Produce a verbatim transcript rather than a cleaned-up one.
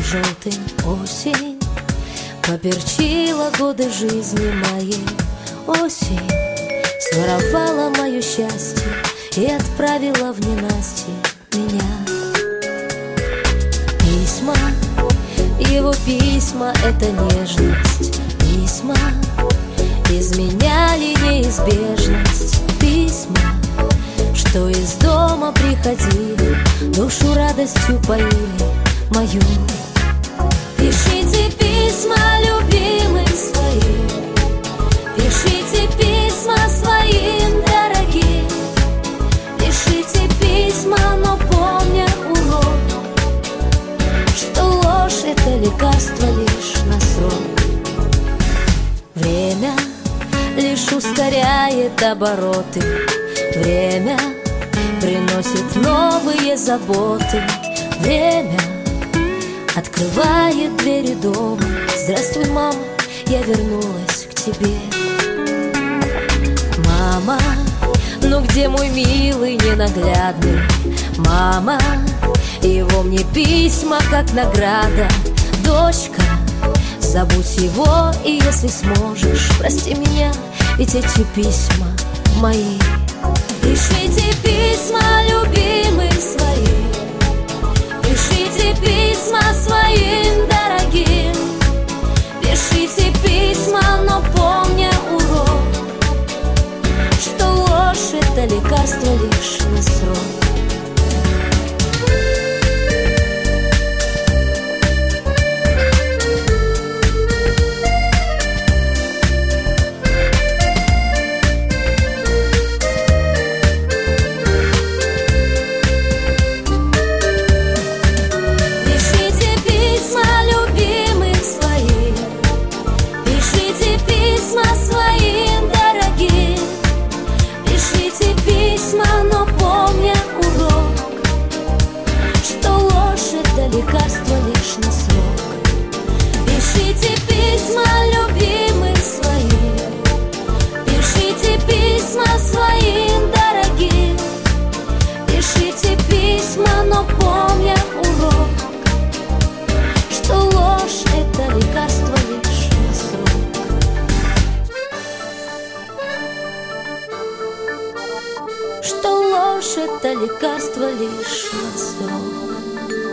желтым осень поперчила годы жизни моей. Осень своровала мое счастье и отправила в ненастье меня. Письма, его письма — это нежность. Письма изменяли неизбежность. Письма, что из дома приходили, душу радостью поили мою. Пишите письма любимым своим, пишите письма своим дорогим, пишите письма, но помня урок, что ложь — это лекарство лишь на срок. Время лишь ускоряет обороты, время приносит новые заботы, время открывает двери дома. Здравствуй, мама, я вернулась к тебе. Мама, ну где мой милый ненаглядный? Мама, его мне письма как награда. Дочка, забудь его, и если сможешь, прости меня, ведь эти письма мои. Пишите письма любимым своим, пишите письма своим дорогим, пишите письма, но помня урок, что ложь — это лекарство лишь на срок. Лекарство лишь на срок. Пишите письма любимым своим, пишите письма своим дорогим, пишите письма, но помня урок, что ложь — это лекарство лишь на срок. Что ложь — это лекарство лишь на срок.